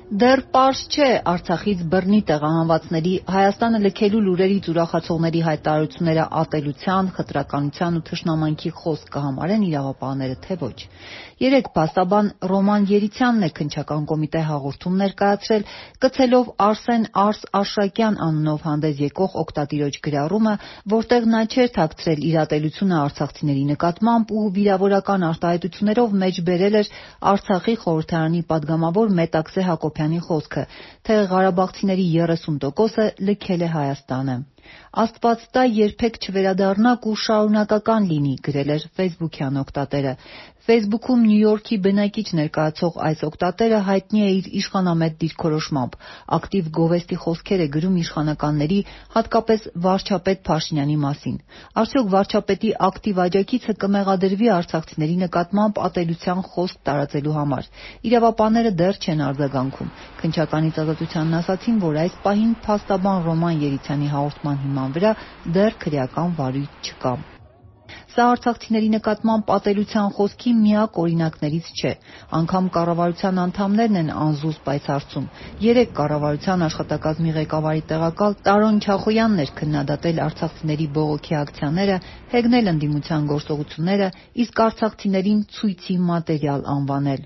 Դեռ պարզ չէ Արցախից բռնի տեղահանվածների Հայաստանը լքելու լուրերից ուրախացողների հայտարարությունները ատելության, խտրականության ու թշնամանքի խոսք կհամարեն իրավապահները, թե ոչ։ Երեկ փաստաբան Ռոման Երիցյանն է քննչական կոմիտե հաղորդում ներկայացրել, կցելով Արսեն Աշրակյան անունով հանդես եկող օգտատիրոջ գրառումը, որտեղ նա չէր թաքցրել իր ատելությունը արցախցիների նկատմամբ ու վիրավորական արտահայտություններով մեջբերել էր Արցախի խորհրդարանի падգամավոր Մետաքսե Հակոբյանի խոսքը, թե Ղարաբաղցիների 30%-ը լքել է Հայաստանը։ Աստված տա երբեք չվերադառնաք ու շարունակական լինի, գրել էր ֆեյսբուքյան օգտատերը։ Ֆեյսբուքում Նյու Յորքի բնակիչ ներկայացող այս օգտատերը հայտնի է իր իշխանամետ դիրքորոշմամբ, ակտիվ գովեստի խոսքեր է գրում իշխանականների, հատկապես վարչապետ Փաշինյանի մասին։ Արդյոք վարչապետի ակտիվ աջակիցը կմեղադրվի արցախցիների նկատմամբ ատելության խոսք տարածելու համար։ Իրավապահները դեռ չեն արձագանքում։ Քննչականից ազատությանն ասացին, որ այս պահին փաստաբան Ռոման Երիցյանի հաղորդման հիման վրա դեռ քրեական վարույթ չկա։ Սա արցախցիների նկատմամբ ատելության խոսքի միակ օրինակներից չէ։ Անգամ կառավարության անդամներն են անզուզ պայծառցում։ Երեկ կառավարության աշխատակազմի ղեկավարի տեղակալ Տարոն Չախոյանն էր քննադատել արցախցիների բողոքի ակցիաները, հեգնել ընդդիմության գործողությունները, իսկ արցախցիներին ցույցի մատերիալ անվանել։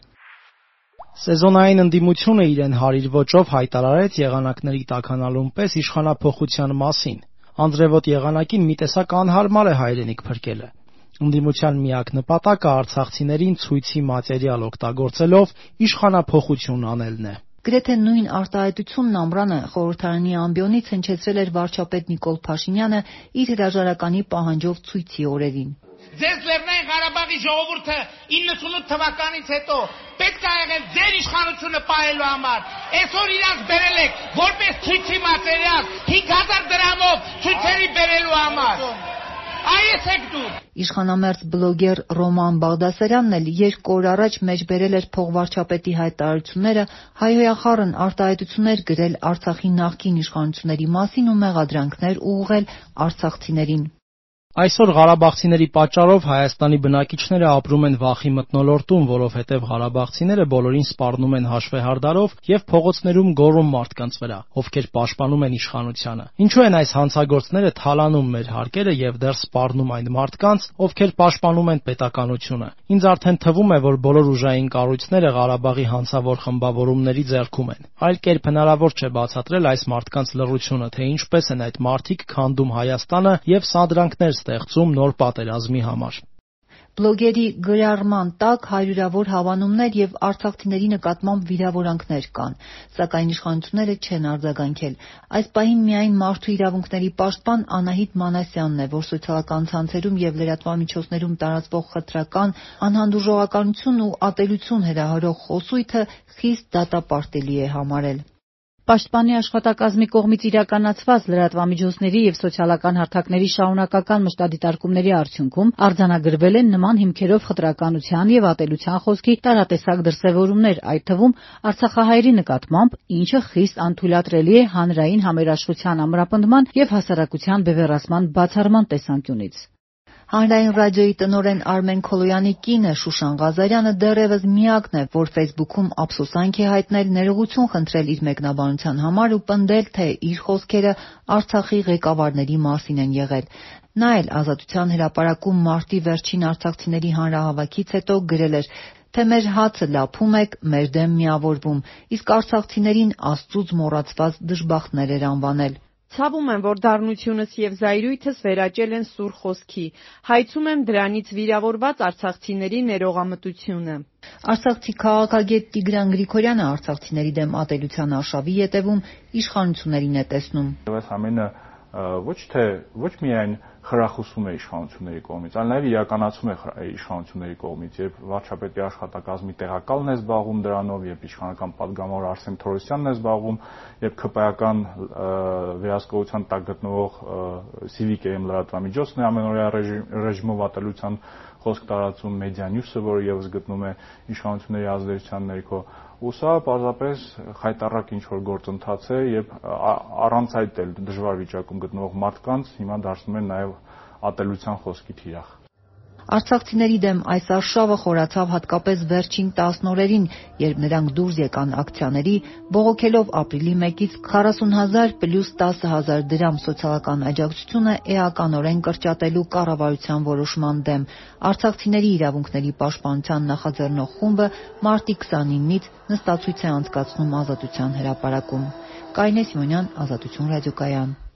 Սեզոնային ընդդիմությունը իրեն հարիր ոճով հայտարարեց եղանակների տաքանալուն պես իշխանափոխության մասին։ Անձրևոտ եղանակին մի տեսակ անհարմար է հայրենիք փրկելը։ Ընդդիմության միակ նպատակը արցախցիներին ցույցի մատերիալ օգտագործելով իշխանափոխություն անելն է։ Գրեթե նույն արտահայտությունն ամռանը խորհրդարանի ամբիոնից հնչեցրել էր վարչապետ Նիկոլ Փաշինյանը իր հրաժարականի պահանջով ցույցի օրերին։ Ձեզ Լեռնային Ղարաբաղի ժողովուրդը 98 թվականից հետո պետք է եղել ձեր իշխանությունը պահելու համար։ Այսօր իրանց բերել եք որպես ցույցի մատերիալ 5000 դրամով ցույցերի բերելու համար։ Այս եք դուք։ Իշխանամերձ բլոգեր Ռոման Բաղդասարյանն էլ երկու օր առաջ մեջբերել էր փողվարչապետի հայտարարությունները, հայհոյախառն արտահայտություններ գրել Արցախի նախկին իշխանությունների մասին ու մեղադրանքներ ուղղել արցախցիներին։ Այսօր ղարաբաղցիների պատճառով Հայաստանի բնակիչները ապրում են վախի մթնոլորտում, որովհետև ղարաբաղցիները բոլորին սպառնում են հաշվեհարդարով եւ փողոցներում գոռում մարդկանց վրա, ովքեր պաշտպանում են իշխանությանը։ Ինչու են այս հանցագործները թալանում մեր հարկերը եւ դեռ սպառնում այն մարդկանց, ովքեր պաշտպանում են պետականությունը։ Ինձ արդեն թվում է, որ բոլոր ուժային կառույցները Ղարաբաղի հանցավոր խմբավորումների ձեռքում են։ Այլ կերպ հնարավոր չէ բացատրել այս մարդկանց լռությունը, թե ինչպես են այդ մարդիկ քանդում Հայաստանը եւ սադրանքներ ստեղծում նոր պատերազմի համար։ Բլոգերի գրառման տակ հարյուրավոր հավանումներ եւ արցախցիների նկատմամբ վիրավորանքներ կան, սակայն իշխանությունները չեն արձագանքել։ Այս պահին միայն մարդու իրավունքների պաշտպան Անահիտ Մանասյանն է, որ սոցիալական ցանցերում եւ լրատվամիջոցներում տարածվող խտրական, անհանդուրժողականություն ու ատելություն հրահրող խոսույթը խիստ դատապարտելի է համարել։ Պաշտպանի աշխատակազմի կողմից իրականացված լրատվամիջոցների եւ սոցիալական հարթակների շարունակական մշտադիտարկումների արդյունքում արձանագրվել են նման հիմքերով խտրականության եւ ատելության խոսքի տարատեսակ դրսեւորումներ, այդ թվում արցախահայերի նկատմամբ, ինչը խիստ անթույլատրելի է հանրային համերաշխության ամրապնդման եւ հասարակության բևեռացման բացառման տեսանկյունից։ Հանրային ռադիոյի տնօրեն Արմեն Քոլոյանի կինը Շուշան Ղազարյանը դեռևս միակն է, որ ֆեյսբուքում ափսոսանք է հայտնել, ներողություն խնդրել իր մեկնաբանության համար ու պնդել, թե իր խոսքերը Արցախի ղեկավարների մասին են եղել։ Նա էլ Ազատության հրապարակում մարտի վերջին արցախցիների հանրահավաքից հետո գրել էր, թե մեր հացը լափում եք, մեր դեմ միավորվում, իսկ արցախցիներին Աստծուց մոռացված դժբախտներ էր անվանել։ Ցավում եմ, որ դառնությունս եւ զայրույթս վերաճել են սուր խոսքի։ Հայցում եմ դրանից վիրավորված արցախցիների ներողամտությունը։ Արցախցի քաղաքագետ Տիգրան Գրիգորյանը արցախցիների դեմ ատելության արշավի ետևում իշխանություններին է տեսնում։ Այս ամենը ոչ միայն խրախուսում է իշխանությունների կողմից, այլ նաև իրականացում է իշխանությունների կողմից, եւ վարչապետի աշխատակազմի տեղակալն է զբաղվում դրանով, եւ իշխանական падգամավոր Արսեն Թորոսյանն է զբաղվում, եւ ԿՊ-ական վերահսկողության տակ գտնվող Civic-ը լրատվամիջոցն է ամենօրյա ռեժիմով ատելության խոսք տարածում, Media News-ը, որը եւս գտնում է իշխանությունների ազդեցության ներքո, ու սա պարզապես խայտառակ ինչ-որ գործընթաց է եւ առանց այդ էլ դժվար վիճակում գտնվող մարդկանց հիմա դարձնում են նաեւ ատելության խոսքի թիրախ։ Արցախցիների դեմ այս արշավը խորացավ հատկապես վերջին 10 օրերին, երբ նրանք դուրս եկան ակցիաների, բողոքելով ապրիլի 1-ից 40,000 + 10,000 դրամ սոցիալական աջակցությունը էականորեն կրճատելու կառավարության որոշման դեմ։ Արցախցիների իրավունքների պաշտպանության նախաձեռնող խումբը մարտի 29-ից նստացույց է անցկացնում Ազատության հրապարակում։ Կարինե Սիմոնյան, Ազատություն ռադիոկայան։